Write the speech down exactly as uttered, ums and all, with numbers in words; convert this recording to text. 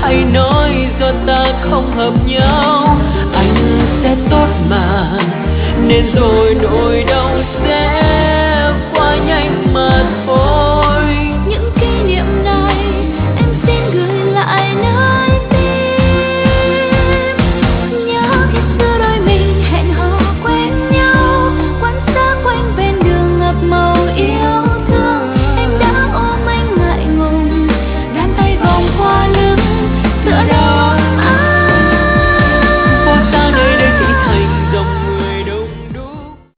ai nói do ta không hợp nhau. Anh sẽ tốt mà, nên rồi nỗi đau sẽ